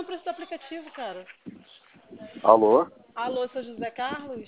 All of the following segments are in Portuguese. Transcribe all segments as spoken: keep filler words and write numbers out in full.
o preço do aplicativo, cara. Alô? Alô, seu José Carlos?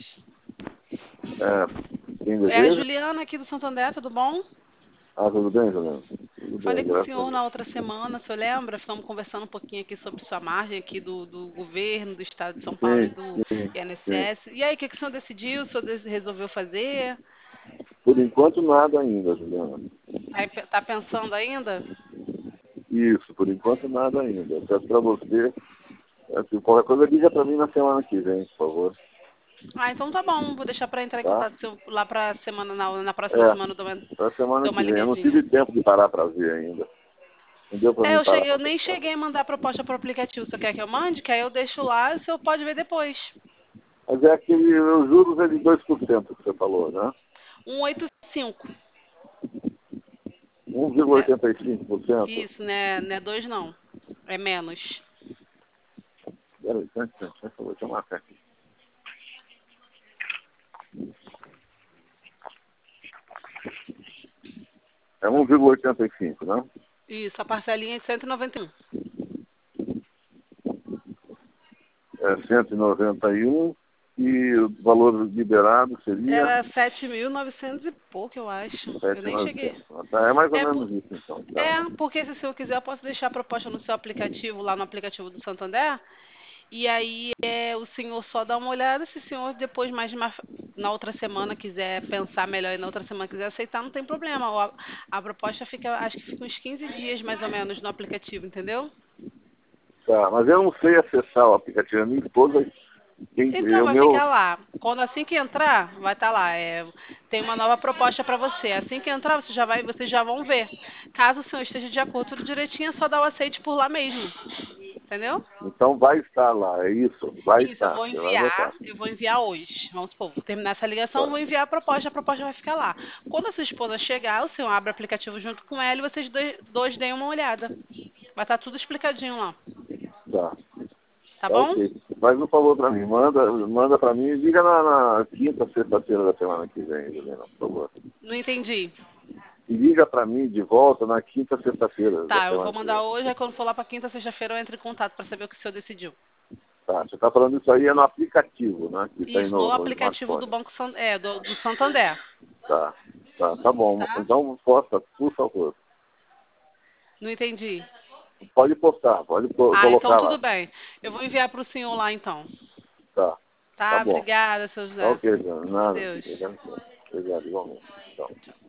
É, quem É a deseja? Juliana aqui do Santo André, tudo bom? Ah, tudo bem, Juliano? Tudo Falei bem, com o graças a senhor na Deus. outra semana, o senhor lembra? Ficamos conversando um pouquinho aqui sobre sua margem aqui do, do governo, do estado de São Paulo e Sim, do sim, sim. I N S S. E aí, o que, que o senhor decidiu? O senhor des- resolveu fazer? Por enquanto nada ainda, Juliano. Aí, pe- tá pensando ainda? Isso, por enquanto nada ainda. Eu peço pra você, assim, qualquer coisa liga pra mim na semana que vem, por favor. Ah, então tá bom. Vou deixar para entrar em Tá? contato seu- lá pra semana, na, na próxima semana, eu dou uma, É, pra semana dou uma que vem. Eu não ligadinha. tive tempo de parar pra ver ainda. Não deu pra É, mim eu, parar cheguei, pra eu ver. nem cheguei a mandar a proposta pro aplicativo. Você quer que eu mande? Que aí eu deixo lá e o senhor pode ver depois. Mas é aquele, os juros é de dois por cento que você falou, né? cento e oitenta e cinco. um vírgula Né? oitenta e cinco por cento. Isso, né? Não é dois não. É menos. Peraí, só um instante, por favor, deixa eu marcar aqui. É um vírgula oitenta e cinco, né? Isso, a parcelinha é de cento e noventa e um. É cento e noventa e um e o valor liberado seria Era sete mil e novecentos e pouco, eu acho. Eu nem cheguei. sete mil e novecentos. Tá, é mais ou É, por- menos isso, então. Tá. é, porque se o senhor quiser, eu posso deixar a proposta no seu aplicativo, lá no aplicativo do Santander. E aí é, o senhor só dá uma olhada. Se o senhor depois, mais de uma- na outra semana, quiser pensar melhor e na outra semana quiser aceitar, não tem problema. O- A, a proposta fica, acho que fica uns quinze dias mais ou menos no aplicativo, entendeu? Tá, mas eu não sei acessar o aplicativo. A minha esposa, quem, Então, o vai meu. ficar lá. Quando assim que entrar, vai estar lá. É, tem uma nova proposta para você. Assim que entrar, você já vai, vocês já vão ver. Caso o senhor esteja de acordo tudo direitinho, é só dar o aceite por lá mesmo. Entendeu? Então vai estar lá, é isso? Vai Isso, eu estar, vou você vai enviar, botar. eu vou enviar hoje. Vamos supor, vou terminar essa ligação, Tá, vou enviar a proposta, a proposta vai ficar lá. Quando a sua esposa chegar, o senhor abre o aplicativo junto com ela e vocês dois, dois deem uma olhada. Vai estar tudo explicadinho lá. tá, Tá tá bom? ok. Faz um favor pra mim, manda, manda pra mim e liga na, na quinta, sexta-feira da semana que vem, Juliana, por favor. Não entendi. E liga pra mim de volta na quinta, sexta-feira da Tá, eu vou semana que mandar vem. hoje, aí quando for lá pra quinta, sexta-feira eu entro em contato pra saber o que o senhor decidiu. Tá, você está falando isso aí é no aplicativo, né? Que tem Isso, no no, no aplicativo do smartphone. Banco San- é, do, do Santander, Tá, tá, tá bom. tá? Então posta, por favor. Não entendi. Pode postar, pode co- Ah, então colocar tudo lá. bem. Eu vou enviar pro senhor lá então. Tá, tá Tá? bom. Obrigada, seu Tá José. ok, Jana. Com Nada. Deus. Obrigado, igualmente. Tchau. Tchau.